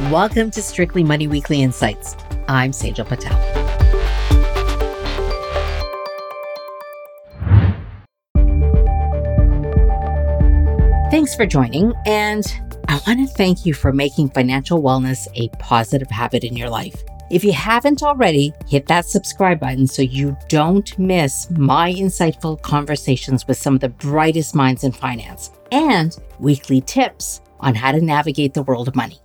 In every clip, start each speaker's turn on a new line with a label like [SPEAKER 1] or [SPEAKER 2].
[SPEAKER 1] Welcome to Strictly Money Weekly Insights. I'm Sejal Patel. Thanks for joining, and I want to thank you for making financial wellness a positive habit in your life. If you haven't already, hit that subscribe button so you don't miss my insightful conversations with some of the brightest minds in finance and weekly tips on how to navigate the world of money.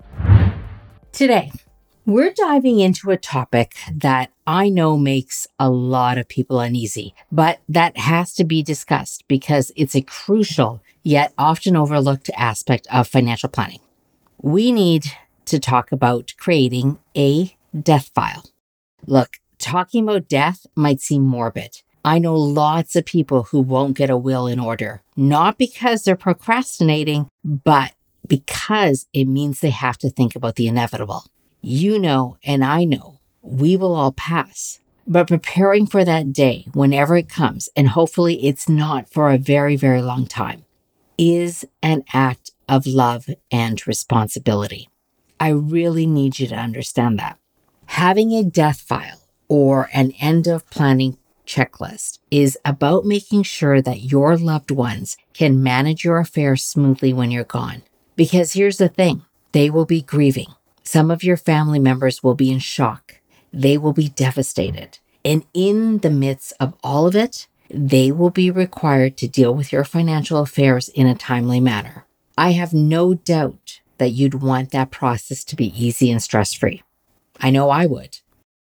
[SPEAKER 1] Today, we're diving into a topic that I know makes a lot of people uneasy, but that has to be discussed because it's a crucial yet often overlooked aspect of financial planning. We need to talk about creating a death file. Look, talking about death might seem morbid. I know lots of people who won't get a will in order, not because they're procrastinating, but because it means they have to think about the inevitable. You know, and I know, we will all pass. But preparing for that day, whenever it comes, and hopefully it's not for a very, very long time, is an act of love and responsibility. I really need you to understand that. Having a death file or an end of planning checklist is about making sure that your loved ones can manage your affairs smoothly when you're gone. Because here's the thing, they will be grieving. Some of your family members will be in shock. They will be devastated. And in the midst of all of it, they will be required to deal with your financial affairs in a timely manner. I have no doubt that you'd want that process to be easy and stress-free. I know I would.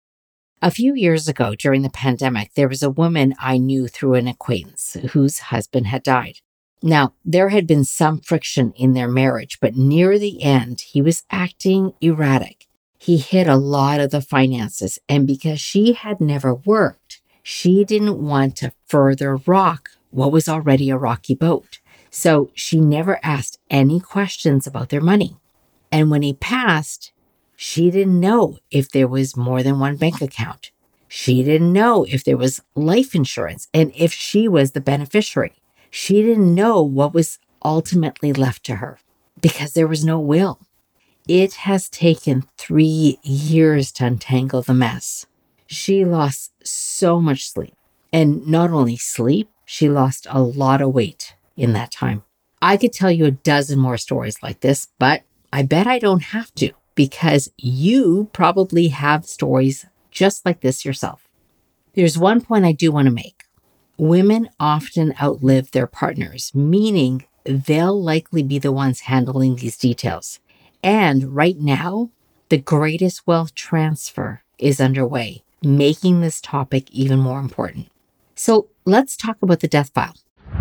[SPEAKER 1] A few years ago during the pandemic, there was a woman I knew through an acquaintance whose husband had died. Now, there had been some friction in their marriage, but near the end, he was acting erratic. He hid a lot of the finances, and because she had never worked, she didn't want to further rock what was already a rocky boat. So she never asked any questions about their money. And when he passed, she didn't know if there was more than one bank account. She didn't know if there was life insurance and if she was the beneficiary. She didn't know what was ultimately left to her because there was no will. It has taken 3 years to untangle the mess. She lost so much sleep. And not only sleep, she lost a lot of weight in that time. I could tell you a dozen more stories like this, but I bet I don't have to because you probably have stories just like this yourself. There's one point I do want to make. Women often outlive their partners, meaning they'll likely be the ones handling these details. And right now, the greatest wealth transfer is underway, making this topic even more important. So let's talk about the death file.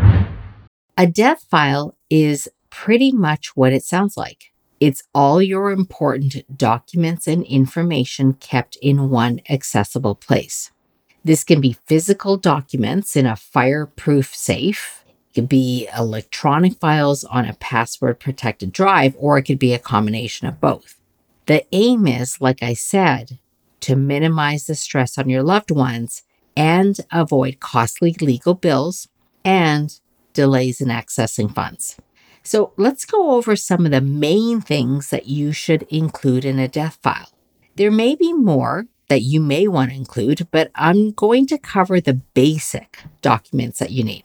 [SPEAKER 1] A death file is pretty much what it sounds like. It's all your important documents and information kept in one accessible place. This can be physical documents in a fireproof safe. It could be electronic files on a password-protected drive, or it could be a combination of both. The aim is, like I said, to minimize the stress on your loved ones and avoid costly legal bills and delays in accessing funds. So let's go over some of the main things that you should include in a death file. There may be more that you may want to include, but I'm going to cover the basic documents that you need.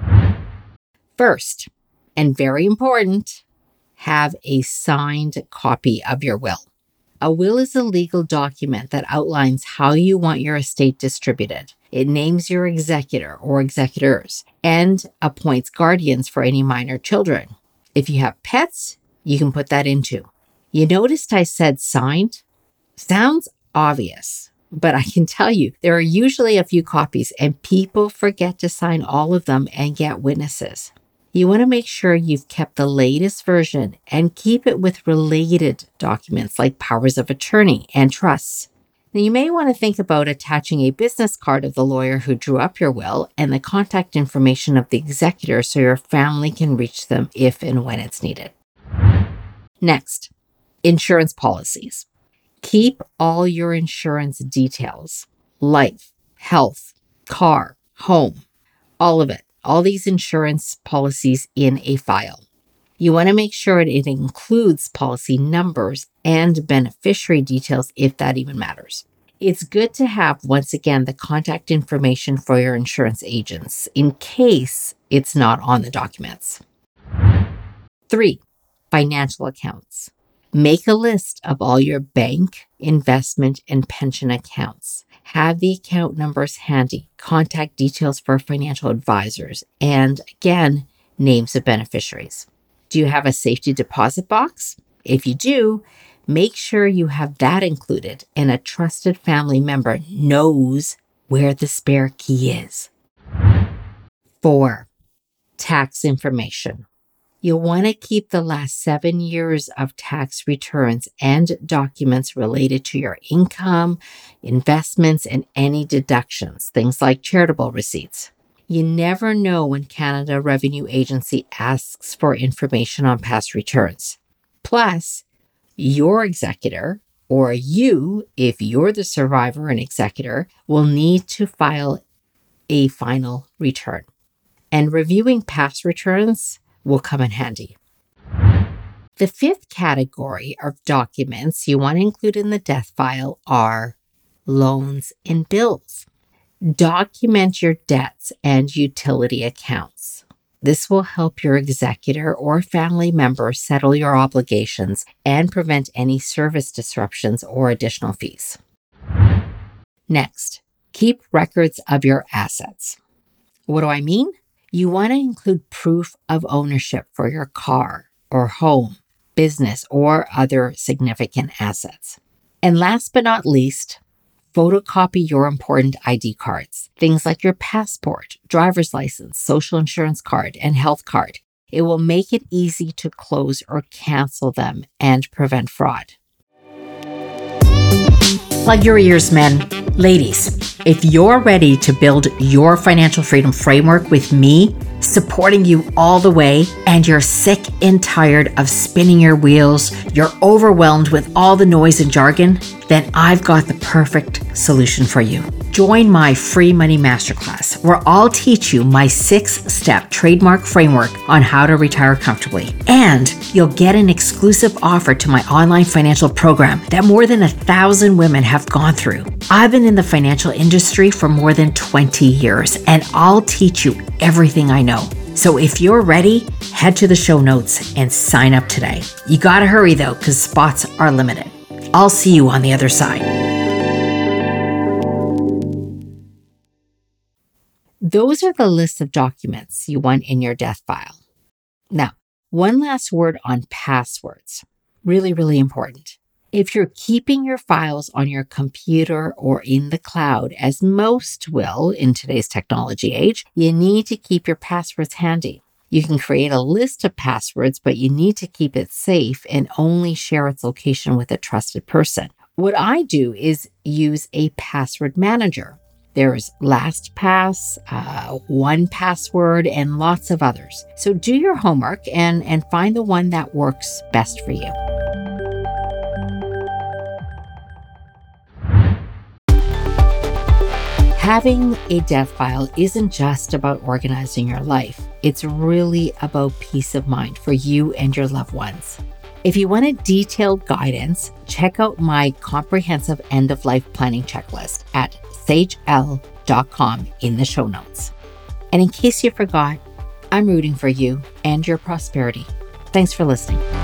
[SPEAKER 1] First, and very important, have a signed copy of your will. A will is a legal document that outlines how you want your estate distributed. It names your executor or executors and appoints guardians for any minor children. If you have pets, you can put that in too. You noticed I said signed? Sounds obvious, but I can tell you there are usually a few copies and people forget to sign all of them and get witnesses. You want to make sure you've kept the latest version and keep it with related documents like powers of attorney and trusts. Now, you may want to think about attaching a business card of the lawyer who drew up your will and the contact information of the executor so your family can reach them if and when it's needed. Next, insurance policies. Keep all your insurance details, life, health, car, home, all of it, all these insurance policies in a file. You want to make sure it includes policy numbers and beneficiary details if that even matters. It's good to have, once again, the contact information for your insurance agents in case it's not on the documents. 3, financial accounts. Make a list of all your bank, investment, and pension accounts. Have the account numbers handy, contact details for financial advisors, and again, names of beneficiaries. Do you have a safety deposit box? If you do, make sure you have that included and a trusted family member knows where the spare key is. 4, tax information. You'll want to keep the last 7 years of tax returns and documents related to your income, investments, and any deductions, things like charitable receipts. You never know when Canada Revenue Agency asks for information on past returns. Plus, your executor, or you, if you're the survivor and executor, will need to file a final return. And reviewing past returns will come in handy. The 5th category of documents you want to include in the death file are loans and bills. Document your debts and utility accounts. This will help your executor or family member settle your obligations and prevent any service disruptions or additional fees. Next, keep records of your assets. What do I mean? You want to include proof of ownership for your car or home, business, or other significant assets. And last but not least, photocopy your important ID cards, things like your passport, driver's license, social insurance card, and health card. It will make it easy to close or cancel them and prevent fraud. Plug your ears, men. Ladies, if you're ready to build your financial freedom framework with me, supporting you all the way, and you're sick and tired of spinning your wheels, you're overwhelmed with all the noise and jargon, then I've got the perfect solution for you. Join my free money masterclass, where I'll teach you my 6-step trademark framework on how to retire comfortably. And you'll get an exclusive offer to my online financial program that more than 1,000 women have gone through. I've been in the financial industry for more than 20 years, and I'll teach you everything I know. So if you're ready, head to the show notes and sign up today. You gotta hurry though, because spots are limited. I'll see you on the other side. Those are the list of documents you want in your death file. Now, one last word on passwords. Really, really important. If you're keeping your files on your computer or in the cloud, as most will in today's technology age, you need to keep your passwords handy. You can create a list of passwords, but you need to keep it safe and only share its location with a trusted person. What I do is use a password manager. There's LastPass, 1Password, and lots of others. So do your homework and find the one that works best for you. Having a death file isn't just about organizing your life. It's really about peace of mind for you and your loved ones. If you wanted detailed guidance, check out my comprehensive end-of-life planning checklist at sagel.com in the show notes. And in case you forgot, I'm rooting for you and your prosperity. Thanks for listening.